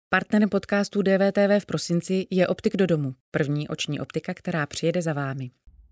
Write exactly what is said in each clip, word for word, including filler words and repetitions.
Partnerem podcastu D V T V v prosinci je Optik do domu, první oční optika, která přijede za vámi.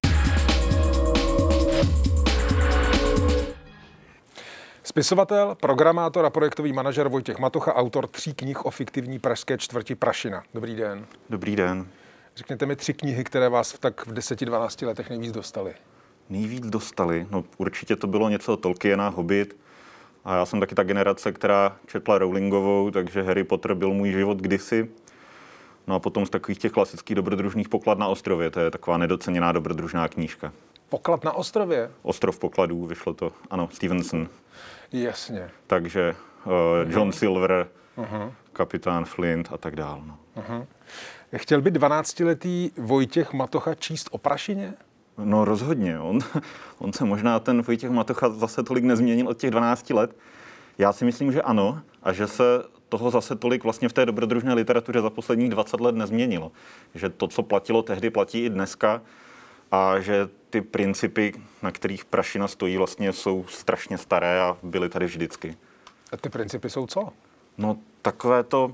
Spisovatel, programátor a projektový manažer Vojtěch Matocha, autor tří knih o fiktivní pražské čtvrti Prašina. Dobrý den. Dobrý den. Řekněte mi tři knihy, které vás v tak v deseti dvanácti letech nejvíc dostaly. Nejvíc dostali? No určitě to bylo něco Tolkiena, Hobbit. A já jsem taky ta generace, která četla Rowlingovou, takže Harry Potter byl můj život kdysi. No a potom z takových těch klasických dobrodružných Poklad na ostrově. To je taková nedoceněná dobrodružná knížka. Poklad na ostrově? Ostrov pokladů, vyšlo to. Ano, Stevenson. Jasně. Takže uh, John uh-huh. Silver, uh-huh. kapitán Flint a tak dál. No. Uh-huh. Chtěl by dvanáctiletý Vojtěch Matocha číst o Prašině? No rozhodně. On, on se možná ten Vojtěch Matocha zase tolik nezměnil od těch dvanácti let. Já si myslím, že ano a že se toho zase tolik vlastně v té dobrodružné literatuře za posledních dvacet let nezměnilo. Že to, co platilo tehdy, platí i dneska a že ty principy, na kterých Prašina stojí, vlastně jsou strašně staré a byly tady vždycky. A ty principy jsou co? No takové to,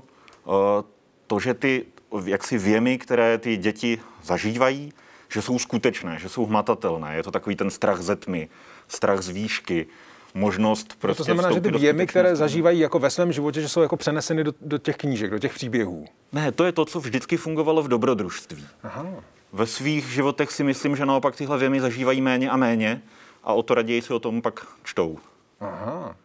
to, že ty jaksi věmy, které ty děti zažívají, že jsou skutečné, že jsou hmatatelné. Je to takový ten strach ze tmy, strach z výšky, možnost prostě no to znamená, že ty věmy, které zažívají jako ve svém životě, že jsou jako přeneseny do, do těch knížek, do těch příběhů. Ne, to je to, co vždycky fungovalo v dobrodružství. Aha. Ve svých životech si myslím, že naopak tyhle věmy zažívají méně a méně a o to raději si o tom pak čtou. Aha.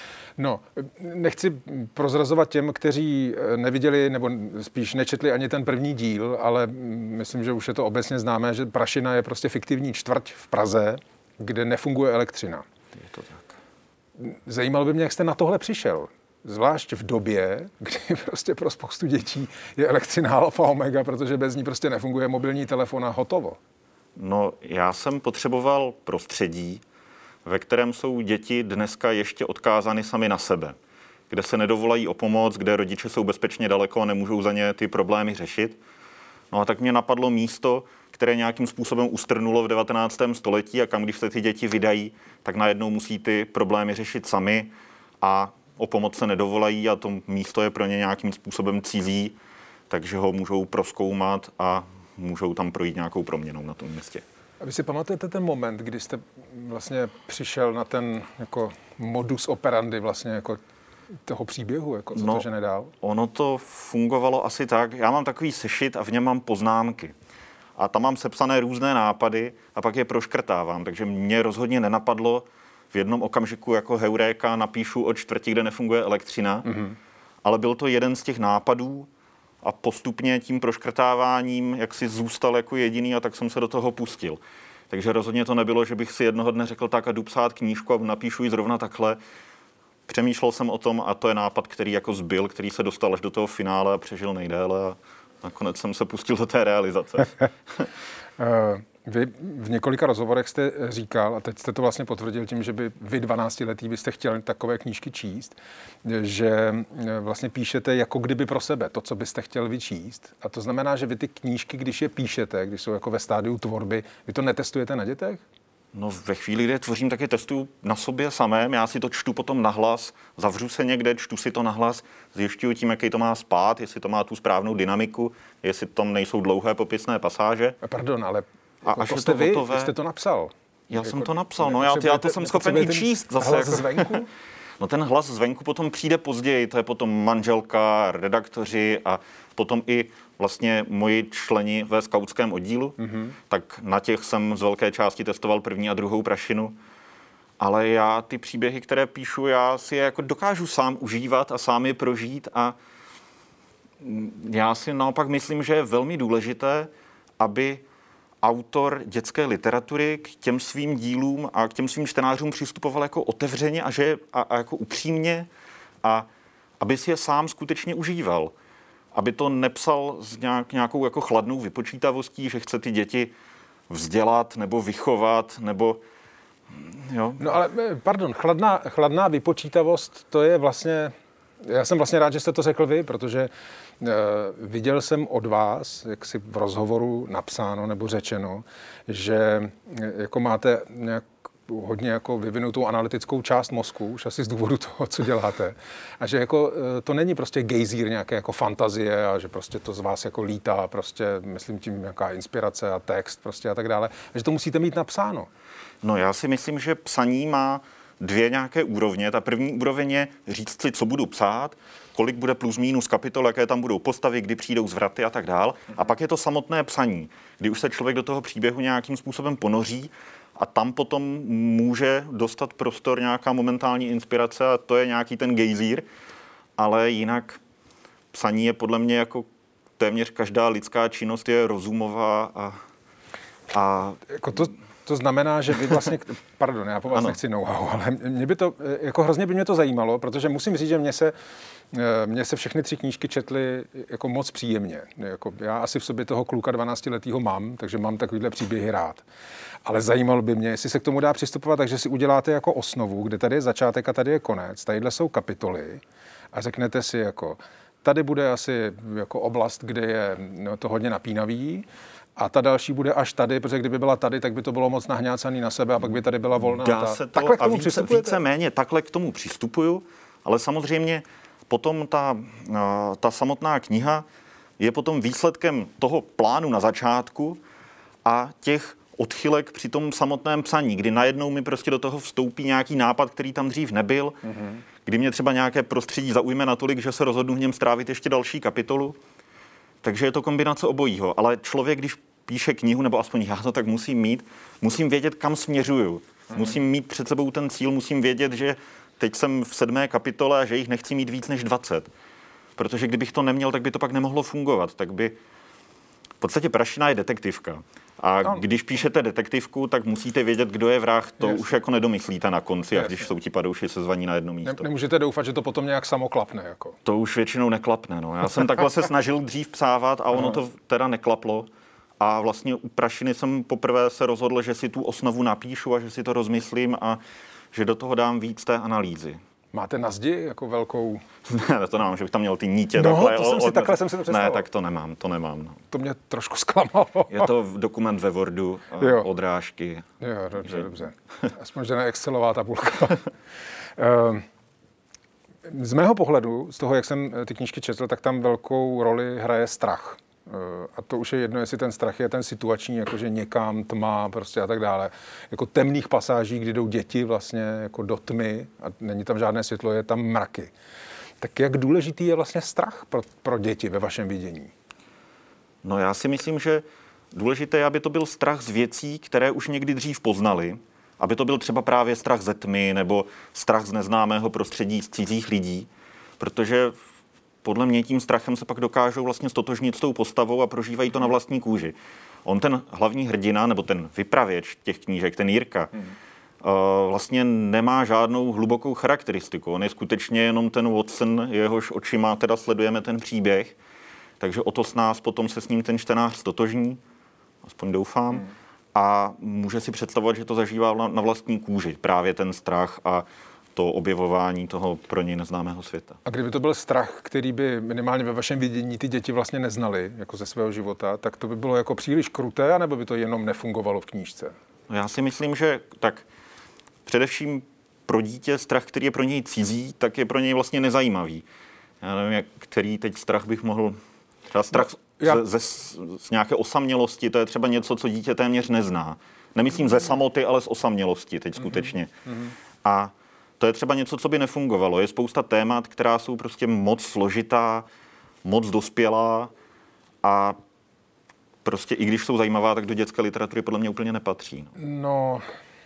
No, nechci prozrazovat těm, kteří neviděli nebo spíš nečetli ani ten první díl, ale myslím, že už je to obecně známé, že Prašina je prostě fiktivní čtvrť v Praze, kde nefunguje elektřina. Je to tak. Zajímalo by mě, jak jste na tohle přišel. Zvlášť v době, kdy prostě pro spoustu dětí je elektřina alfa omega, protože bez ní prostě nefunguje mobilní telefon a hotovo. No, já jsem potřeboval prostředí, ve kterém jsou děti dneska ještě odkázány sami na sebe, kde se nedovolají o pomoc, kde rodiče jsou bezpečně daleko a nemůžou za ně ty problémy řešit. No a tak mě napadlo místo, které nějakým způsobem ustrnulo v devatenáctém století a kam, když se ty děti vydají, tak najednou musí ty problémy řešit sami a o pomoc se nedovolají a to místo je pro ně nějakým způsobem cizí, takže ho můžou prozkoumat a můžou tam projít nějakou proměnou na tom městě. A vy si pamatujete ten moment, kdy jste vlastně přišel na ten jako modus operandi vlastně jako toho příběhu, jako co no, to žene dál? Ono to fungovalo asi tak. Já mám takový sešit a v něm mám poznámky. A tam mám sepsané různé nápady a pak je proškrtávám. Takže mě rozhodně nenapadlo v jednom okamžiku jako heuréka napíšu o čtvrti, kde nefunguje elektřina. Mm-hmm. Ale byl to jeden z těch nápadů a postupně tím proškrtáváním jak si zůstal jako jediný a tak jsem se do toho pustil. Takže rozhodně to nebylo, že bych si jednoho dne řekl tak a jdu psát knížku a napíšu ji zrovna takhle. Přemýšlel jsem o tom a to je nápad, který jako zbyl, který se dostal až do toho finále a přežil nejdéle a nakonec jsem se pustil do té realizace. Vy v několika rozhovorech jste říkal, a teď jste to vlastně potvrdil tím, že by vy dvanáctiletý byste chtěli takové knížky číst, že vlastně píšete jako kdyby pro sebe to, co byste chtěl vyčíst. A to znamená, že vy ty knížky, když je píšete, když jsou jako ve stádiu tvorby, vy to netestujete na dětech? No ve chvíli, kdy tvořím, tak je testuju na sobě samém, já si to čtu potom nahlas, zavřu se někde, čtu si to nahlas, zjišťuju tím, jaký to má spát, jestli to má tu správnou dynamiku, jestli tam nejsou dlouhé popisné pasáže. Pardon, ale a jako až to jste to vy, hotové, vy jste to napsal. Já jako, jsem to napsal, no já, já to jsem schopen i číst zase. Hlas jako, zvenku? No ten hlas zvenku potom přijde později, to je potom manželka, redaktoři a potom i vlastně moji členi ve skautském oddílu, mm-hmm. tak na těch jsem z velké části testoval první a druhou Prašinu. Ale já ty příběhy, které píšu, já si je jako dokážu sám užívat a sám je prožít a já si naopak myslím, že je velmi důležité, aby autor dětské literatury k těm svým dílům a k těm svým čtenářům přistupoval jako otevřeně a, že, a, a jako upřímně a aby si je sám skutečně užíval. Aby to nepsal s nějak, nějakou jako chladnou vypočítavostí, že chce ty děti vzdělat nebo vychovat, nebo jo. No ale, pardon, chladná, chladná vypočítavost, to je vlastně, já jsem vlastně rád, že jste to řekl vy, protože uh, viděl jsem od vás, jak si v rozhovoru napsáno nebo řečeno, že jako máte nějak hodně jako vyvinutou analytickou část mozku, už asi z důvodu toho, co děláte. A že jako to není prostě gejzír nějaké jako fantazie a že prostě to z vás jako lítá, prostě myslím tím nějaká inspirace a text prostě a tak dále. A že to musíte mít napsáno. No já si myslím, že psaní má dvě nějaké úrovně. Ta první úroveň je říct si, co budu psát, kolik bude plus minus kapitol, jaké tam budou postavy, kdy přijdou zvraty a tak dál. A pak je to samotné psaní, kdy už se člověk do toho příběhu nějakým způsobem ponoří a tam potom může dostat prostor nějaká momentální inspirace a to je nějaký ten gejzír. Ale jinak psaní je podle mě jako téměř každá lidská činnost je rozumová a... a... Jako to... To znamená, že vy vlastně, pardon, já po vás ano. nechci know-how, ale mě by to, jako hrozně by mě to zajímalo, protože musím říct, že mě se, mě se všechny tři knížky četly jako moc příjemně. Jako já asi v sobě toho kluka dvanáctiletýho mám, takže mám takovýhle příběhy rád. Ale zajímalo by mě, jestli se k tomu dá přistupovat, takže si uděláte jako osnovu, kde tady je začátek a tady je konec, tadyhle jsou kapitoly a řeknete si jako, tady bude asi jako oblast, kde je no, to hodně napínavý, a ta další bude až tady, protože kdyby byla tady, tak by to bylo moc nahňácaný na sebe a pak by tady byla volná. Dá ta... se to takhle k tomu a více, více méně takhle k tomu přistupuju, ale samozřejmě potom ta, ta samotná kniha je potom výsledkem toho plánu na začátku a těch odchylek při tom samotném psaní, kdy najednou mi prostě do toho vstoupí nějaký nápad, který tam dřív nebyl, mm-hmm. kdy mě třeba nějaké prostředí zaujme natolik, že se rozhodnu v něm strávit ještě další kapitolu. Takže je to kombinace obojího, ale člověk, když píše knihu, nebo aspoň já to tak musím mít, musím vědět, kam směřuju. Mm. Musím mít před sebou ten cíl, musím vědět, že teď jsem v sedmé kapitole a že jich nechci mít víc než dvacet. Protože kdybych to neměl, tak by to pak nemohlo fungovat. Tak by... V podstatě Prašina je detektivka. A no. když píšete detektivku, tak musíte vědět, kdo je vrah. To yes. už jako nedomyslíte na konci, yes. a když jsou ti padouši sezvaní na jedno místo. Ne, nemůžete doufat, že to potom nějak samo klapne. Jako. To už většinou neklapne. No. Já jsem takhle se snažil dřív psávat a ono to teda neklaplo. A vlastně u Prašiny jsem poprvé se rozhodl, že si tu osnovu napíšu a že si to rozmyslím a že do toho dám víc té analýzy. Máte na zdi jako velkou... Ne, to nemám, že bych tam měl ty nítě. No, takhle, to jsem si, od... takhle jsem si to představil. Ne, tak to nemám, to nemám. No. To mě trošku zklamalo. Je to dokument ve Wordu, odrážky. Jo, dobře, že... dobře. Aspoň, že ne Excelová tabulka. Z mého pohledu, z toho, jak jsem ty knížky četl, tak tam velkou roli hraje strach. A to už je jedno, jestli ten strach je ten situační, jakože někam, tma prostě a tak dále. Jako temných pasáží, kdy jdou děti vlastně jako do tmy a není tam žádné světlo, je tam mraky. Tak jak důležitý je vlastně strach pro, pro děti ve vašem vidění? No já si myslím, že důležité je, aby to byl strach z věcí, které už někdy dřív poznali, aby to byl třeba právě strach ze tmy nebo strach z neznámého prostředí, z cizích lidí, protože podle mě tím strachem se pak dokážou vlastně stotožnit s tou postavou a prožívají to na vlastní kůži. On ten hlavní hrdina, nebo ten vypravěč těch knížek, ten Jirka, hmm. vlastně nemá žádnou hlubokou charakteristiku. On je skutečně jenom ten Watson, jehož očima teda sledujeme ten příběh, takže o to s nás potom se s ním ten čtenář stotožní, aspoň doufám, hmm. a může si představovat, že to zažívá na vlastní kůži, právě ten strach a to objevování toho pro něj neznámého světa. A kdyby to byl strach, který by minimálně ve vašem vidění ty děti vlastně neznali, jako ze svého života, tak to by bylo jako příliš kruté, anebo by to jenom nefungovalo v knížce? No já si myslím, že tak především pro dítě strach, který je pro něj cizí, tak je pro něj vlastně nezajímavý. Já nevím, jak, který teď strach bych mohl... Třeba strach no, já... ze, ze, z nějaké osamělosti, to je třeba něco, co dítě téměř nezná. Nemyslím ze samoty, ale z osamělosti teď skutečně. Mm-hmm. A to je třeba něco, co by nefungovalo. Je spousta témat, která jsou prostě moc složitá, moc dospělá a prostě i když jsou zajímavá, tak do dětské literatury podle mě úplně nepatří. No,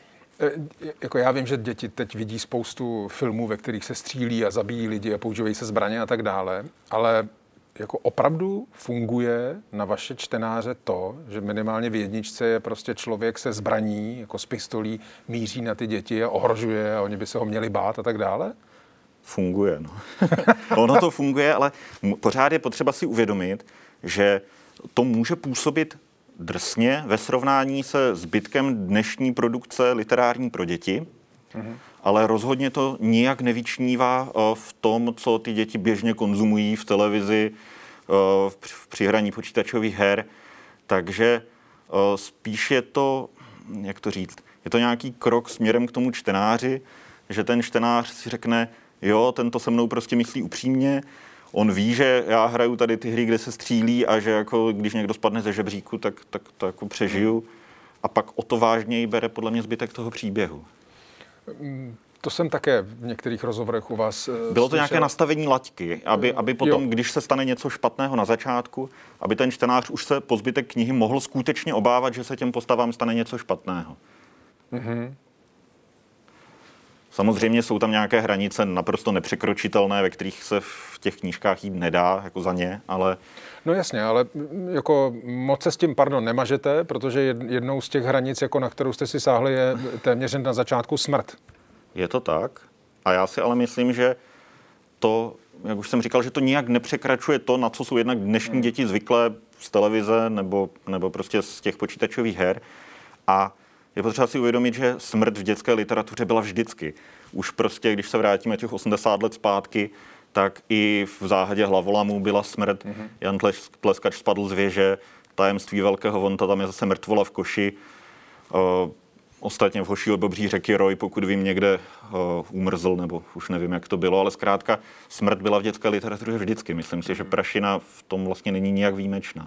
jako já vím, že děti teď vidí spoustu filmů, ve kterých se střílí a zabíjí lidi a používají se zbraně a tak dále, ale jako opravdu funguje na vaše čtenáře to, že minimálně v jedničce je prostě člověk se zbraní, jako s pistolí, míří na ty děti a ohrožuje a oni by se ho měli bát a tak dále? Funguje, no. Ono to funguje, ale pořád je potřeba si uvědomit, že to může působit drsně ve srovnání se zbytkem dnešní produkce literární pro děti, mhm. ale rozhodně to nijak nevyčnívá v tom, co ty děti běžně konzumují v televizi, při hraní počítačových her. Takže spíš je to, jak to říct, je to nějaký krok směrem k tomu čtenáři, že ten čtenář si řekne, jo, ten to se mnou prostě myslí upřímně, on ví, že já hraju tady ty hry, kde se střílí a že jako, když někdo spadne ze žebříku, tak, tak to jako přežiju. A pak o to vážněji bere podle mě zbytek toho příběhu. To jsem také v některých rozhovorech u vás Bylo to slyšel. Nějaké nastavení laťky, aby, aby potom, jo. když se stane něco špatného na začátku, aby ten čtenář už se po zbytek knihy mohl skutečně obávat, že se těm postavám stane něco špatného. Mm-hmm. Samozřejmě jsou tam nějaké hranice naprosto nepřekročitelné, ve kterých se v těch knížkách jít nedá, jako za ně, ale... No jasně, ale jako moc se s tím, pardon, nemažete, protože jednou z těch hranic, jako na kterou jste si sáhli, je téměř na začátku smrt. Je to tak. A já si ale myslím, že to, jak už jsem říkal, že to nijak nepřekračuje to, na co jsou jednak dnešní děti zvyklé z televize nebo, nebo prostě z těch počítačových her. A je potřeba si uvědomit, že smrt v dětské literatuře byla vždycky. Už prostě, když se vrátíme těch osmdesát let zpátky, tak i v Záhadě hlavolamů byla smrt. Mm-hmm. Jan Tleskač spadl z věže, Tajemství velkého vonta, tam je zase mrtvola v koši. Uh, ostatně v Hoší od Bobří řeky Roj, pokud vím, někde uh, umrzl, nebo už nevím, jak to bylo, ale zkrátka smrt byla v dětské literatuře vždycky. Myslím si, že Prašina v tom vlastně není nijak výjimečná.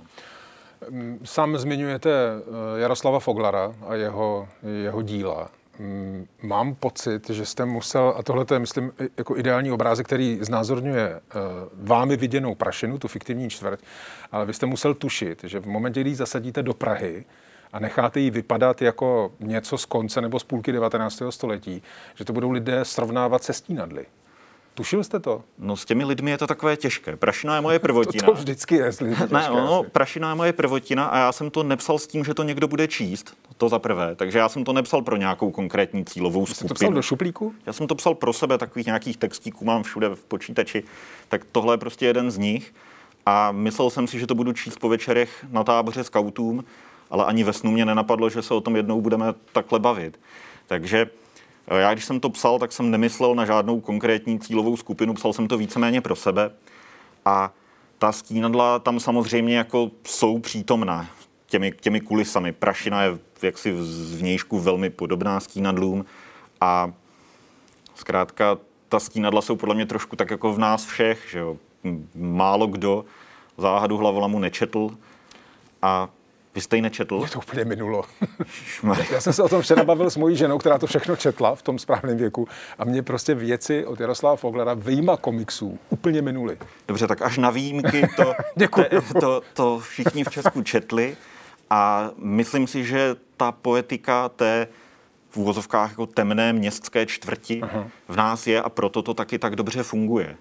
Sám zmiňujete Jaroslava Foglara a jeho, jeho díla. Mám pocit, že jste musel, a tohle je, myslím, jako ideální obrázek, který znázorňuje vámi viděnou Prašinu, tu fiktivní čtvrť, ale vy jste musel tušit, že v momentě, kdy ji zasadíte do Prahy a necháte ji vypadat jako něco z konce nebo z půlky devatenáctého století, že to budou lidé srovnávat se Stínadly. Tušil jste to? No s těmi lidmi je to takové těžké. Prašina je moje prvotina. To, to vždycky je s lidmi těžké. Ne, no, Prašina je moje prvotina a já jsem to nepsal s tím, že to někdo bude číst. To za prvé. Takže já jsem to nepsal pro nějakou konkrétní cílovou skupinu. Jste to psal do šuplíku? Já jsem to psal pro sebe, takových nějakých textíků mám všude v počítači. Tak tohle je prostě jeden z nich. A myslel jsem si, že to budu číst po večerech na táboře skautům, ale ani ve snu mě nenapadlo, že se o tom jednou budeme takhle bavit. Takže já, když jsem to psal, tak jsem nemyslel na žádnou konkrétní cílovou skupinu, psal jsem to víceméně pro sebe. A ta Stínadla tam samozřejmě jako jsou přítomná těmi, těmi kulisami. Prašina je jaksi z vnějšku velmi podobná Stínadlům a zkrátka ta Stínadla jsou podle mě trošku tak jako v nás všech, že jo. Málo kdo Záhadu hlavolamu nečetl a vy jste ji nečetl? Mě to úplně minulo. Já jsem se o tom včera bavil s mojí ženou, která to všechno četla v tom správném věku a mě prostě věci od Jaroslava Foglara vyjma komiksů úplně minuly. Dobře, tak až na výjimky to, te, to, to všichni v Česku četli a myslím si, že ta poetika té v uvozovkách jako temné městské čtvrti Aha. v nás je a proto to taky tak dobře funguje.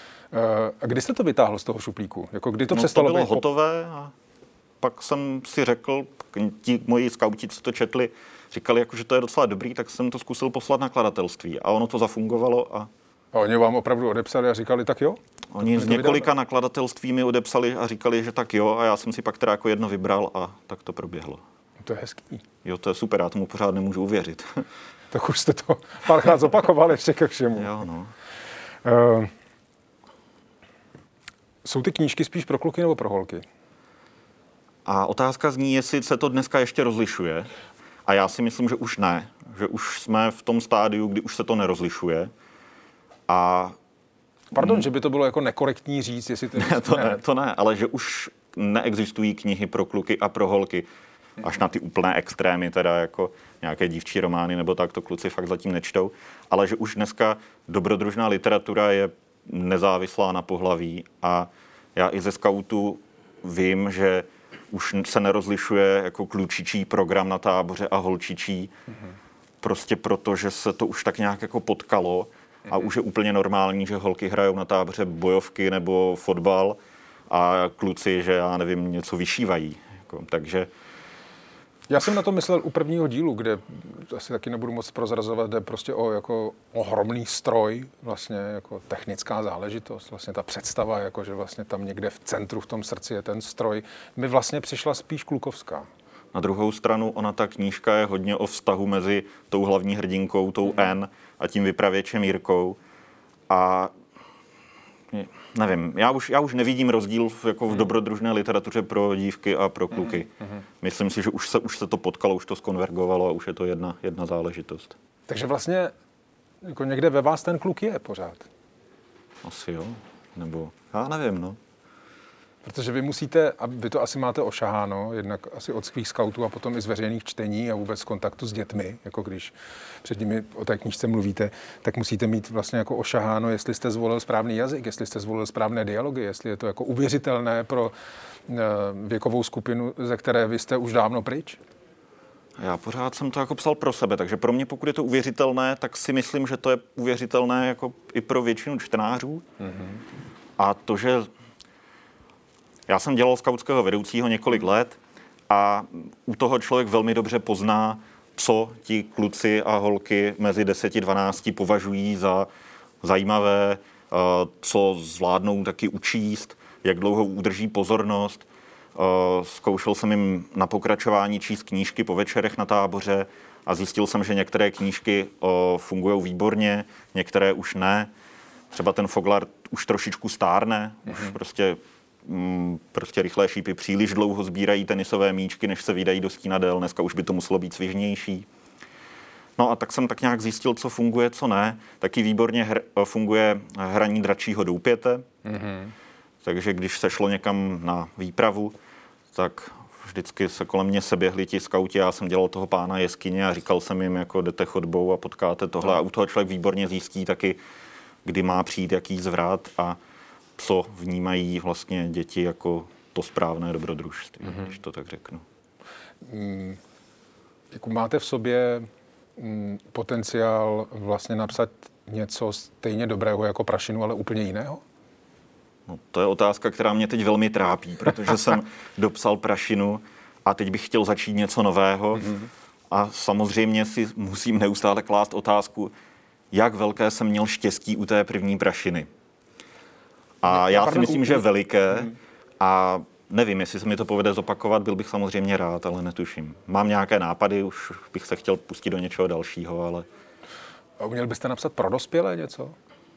A kdy jste to vytáhl z toho šuplíku? Jako kdy to no, přestalo to bylo být hotové a pak jsem si řekl, ti moji skauti, co to četli, říkali, jako, že to je docela dobrý, tak jsem to zkusil poslat nakladatelství a ono to zafungovalo. A, a oni vám opravdu odepsali a říkali, tak jo? Oni z několika nakladatelství mi odepsali a říkali, že tak jo a já jsem si pak teda jako jedno vybral a tak to proběhlo. To je hezký. Jo, to je super, já tomu pořád nemůžu uvěřit. Tak už jste to párkrát zopakovali ještě ke všemu. Jo, no. Uh, jsou ty knížky spíš pro kluky nebo pro holky? A otázka zní, jestli se to dneska ještě rozlišuje. A já si myslím, že už ne. Že už jsme v tom stádiu, kdy už se to nerozlišuje. A... Pardon, hmm. že by to bylo jako nekorektní říct, jestli to... Ne, to ne, to ne, ale že už neexistují knihy pro kluky a pro holky. Až na ty úplné extrémy, teda jako nějaké dívčí romány, nebo tak, to kluci fakt zatím nečtou. Ale že už dneska dobrodružná literatura je nezávislá na pohlaví. A já i ze skautu vím, že už se nerozlišuje jako klučičí program na táboře a holčičí. Mm-hmm. Prostě proto, že se to už tak nějak jako potkalo mm-hmm. a už je úplně normální, že holky hrajou na táboře bojovky nebo fotbal a kluci, že já nevím, něco vyšívají. Jako, takže... Já jsem na to myslel u prvního dílu, kde asi taky nebudu moc prozrazovat, jde prostě o jako ohromný stroj, vlastně jako technická záležitost, vlastně ta představa, jako že vlastně tam někde v centru, v tom srdci je ten stroj, mi vlastně přišla spíš klukovská. Na druhou stranu, ona ta knížka je hodně o vztahu mezi tou hlavní hrdinkou, tou N a tím vypravěčem Jirkou. A nevím, já už, já už nevidím rozdíl v, jako v dobrodružné literatuře pro dívky a pro kluky. Mm-hmm. Myslím si, že už se, už se to potkalo, už to skonvergovalo a už je to jedna, jedna záležitost. Takže vlastně jako někde ve vás ten kluk je pořád. Asi jo, nebo já nevím, no. Protože vy musíte, a vy to asi máte ošaháno, jednak asi od svých skautů a potom i z veřejných čtení a vůbec kontaktu s dětmi, jako když před nimi o té knížce mluvíte, tak musíte mít vlastně jako ošaháno, jestli jste zvolil správný jazyk, jestli jste zvolil správné dialogy, jestli je to jako uvěřitelné pro věkovou skupinu, ze které vy jste už dávno pryč. Já pořád jsem to jako psal pro sebe, takže pro mě, pokud je to uvěřitelné, tak si myslím, že to je uvěřitelné jako i pro většinu čtenářů. Mm-hmm. A to, že já jsem dělal skautského vedoucího několik let a u toho člověk velmi dobře pozná, co ti kluci a holky mezi deseti a dvanácti považují za zajímavé, co zvládnou taky učíst, jak dlouho udrží pozornost. Zkoušel jsem jim na pokračování číst knížky po večerech na táboře a zjistil jsem, že některé knížky fungují výborně, některé už ne. Třeba ten Foglar už trošičku stárne, mm-hmm. už prostě prostě rychlé šípy příliš dlouho sbírají tenisové míčky, než se vydají do stínadel. Dneska už by to muselo být svižnější. No a tak jsem tak nějak zjistil, co funguje, co ne. Taky výborně hr, funguje hraní dračího doupěte. Mm-hmm. Takže když se šlo někam na výpravu, tak vždycky se kolem mě seběhli ti skauti. Já jsem dělal toho pána jeskyně a říkal jsem jim, jako jdete chodbou a potkáte tohle. A u toho člověk výborně zjistí taky, kdy má přijít jaký zvrat a co vnímají vlastně děti jako to správné dobrodružství, mm-hmm. když to tak řeknu. Mm, jako máte v sobě mm, potenciál vlastně napsat něco stejně dobrého jako Prašinu, ale úplně jiného? No, to je otázka, která mě teď velmi trápí, protože jsem dopsal Prašinu a teď bych chtěl začít něco nového mm-hmm. a samozřejmě si musím neustále klást otázku, jak velké jsem měl štěstí u té první Prašiny. A já si myslím, že je veliké a nevím, jestli se mi to povede zopakovat, byl bych samozřejmě rád, ale netuším. Mám nějaké nápady, už bych se chtěl pustit do něčeho dalšího, ale... A uměl byste napsat pro dospělé něco?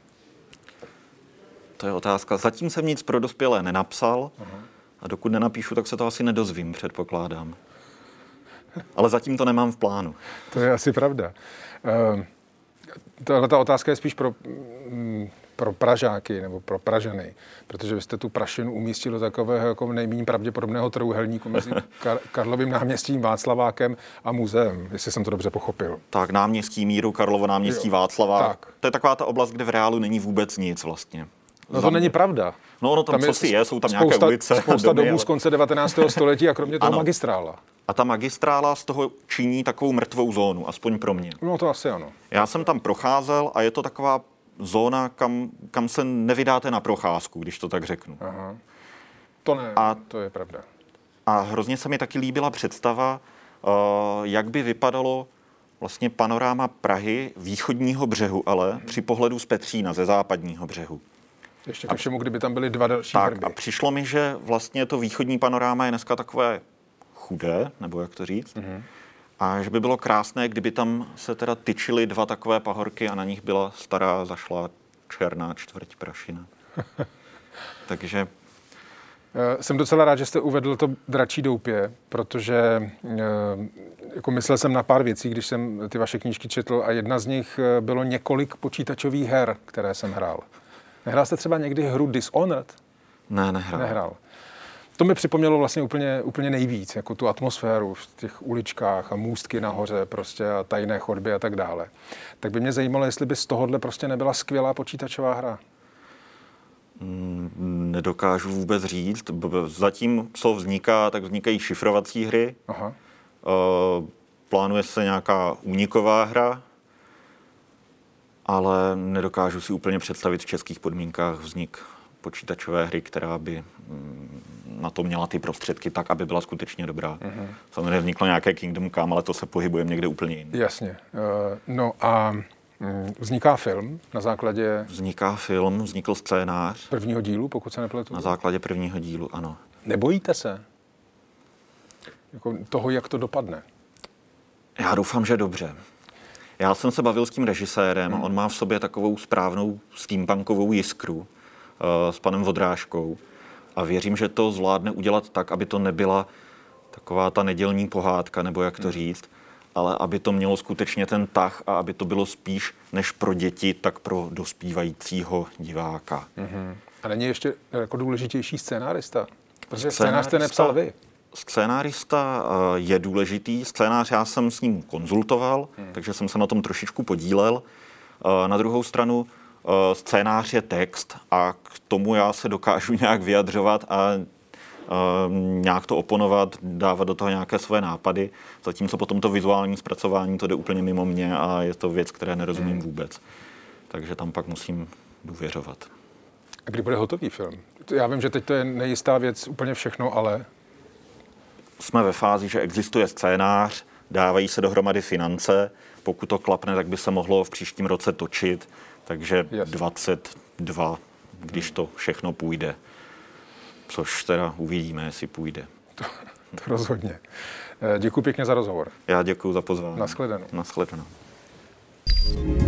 To je otázka. Zatím jsem nic pro dospělé nenapsal a dokud nenapíšu, tak se to asi nedozvím, předpokládám. Ale zatím to nemám v plánu. To je asi pravda. Uh, tahle ta otázka je spíš pro... Mm, pro Pražáky nebo pro Pražany, protože vy jste tu Prašinu umístili do takového jako nejméně pravděpodobného trojúhelníku mezi Kar- Karlovým náměstím, Václavákem a muzeem, jestli jsem to dobře pochopil. Tak, náměstí Míru, Karlovo náměstí, jo. Václavák. Tak. To je taková ta oblast, kde v reálu není vůbec nic vlastně. No to není pravda. No ono tam, tam co si je, jsou tam spousta, nějaké ulice. Spousta domů z konce devatenáctého století a kromě toho ano. magistrála. A ta magistrála z toho činí takovou mrtvou zónu, aspoň pro mě. No to asi ano. Já jsem tam procházel a je to taková zóna, kam, kam se nevydáte na procházku, když to tak řeknu. Aha. To ne, a, to je pravda. A hrozně se mi taky líbila představa, uh, jak by vypadalo vlastně panoráma Prahy východního břehu, ale hmm. při pohledu z Petřína, ze západního břehu. Ještě ke všemu, kdyby tam byly dva další tak, hrby. A přišlo mi, že vlastně to východní panoráma je dneska takové chudé, nebo jak to říct, hmm. a že by bylo krásné, kdyby tam se teda tyčily dva takové pahorky a na nich byla stará zašlá černá čtvrť Prašina. Takže... Jsem docela rád, že jste uvedl to dračí doupě, protože jako myslel jsem na pár věcí, když jsem ty vaše knížky četl a jedna z nich bylo několik počítačových her, které jsem hrál. Nehrál jste třeba někdy hru Dishonored? Ne, nehrál. Nehrál. To mi připomnělo vlastně úplně, úplně nejvíc, jako tu atmosféru v těch uličkách a můstky nahoře prostě a tajné chodby a tak dále. Tak by mě zajímalo, jestli by z tohohle prostě nebyla skvělá počítačová hra. Mm, nedokážu vůbec říct. Zatím, co vzniká, tak vznikají šifrovací hry. Aha. Uh, plánuje se nějaká úniková hra, ale nedokážu si úplně představit v českých podmínkách vznik počítačové hry, která by na to měla ty prostředky tak, aby byla skutečně dobrá. Uh-huh. Samozřejmě vzniklo nějaké Kingdom Come, ale to se pohybujeme někde úplně jinde. Jasně. Uh, no a vzniká film na základě... Vzniká film, vznikl scénář. Prvního dílu, pokud se nepletu? Na základě prvního dílu, ano. Nebojíte se jako toho, jak to dopadne? Já doufám, že dobře. Já jsem se bavil s tím režisérem, hmm. on má v sobě takovou správnou steampunkovou jiskru. s panem Vodrážkou a věřím, že to zvládne udělat tak, aby to nebyla taková ta nedělní pohádka, nebo jak to říct, ale aby to mělo skutečně ten tah a aby to bylo spíš než pro děti, tak pro dospívajícího diváka. Mm-hmm. A není ještě jako důležitější scénárista? Protože scénář jste nepsal vy. Scénárista je důležitý. Scénář já jsem s ním konzultoval, hmm. takže jsem se na tom trošičku podílel. Na druhou stranu scénář je text a k tomu já se dokážu nějak vyjadřovat a nějak to oponovat, dávat do toho nějaké své nápady, zatímco potom to vizuální zpracování, to jde úplně mimo mě a je to věc, které nerozumím hmm. vůbec. Takže tam pak musím důvěřovat. A kdy bude hotový film? Já vím, že teď to je nejistá věc, úplně všechno, ale... Jsme ve fázi, že existuje scénář, dávají se dohromady finance, pokud to klapne, tak by se mohlo v příštím roce točit, takže yes. dvacet dva, když to všechno půjde. Což teda uvidíme, jestli půjde. To, to rozhodně. Děkuji pěkně za rozhovor. Já děkuji za pozvání. Naschledanou. Naschledanou.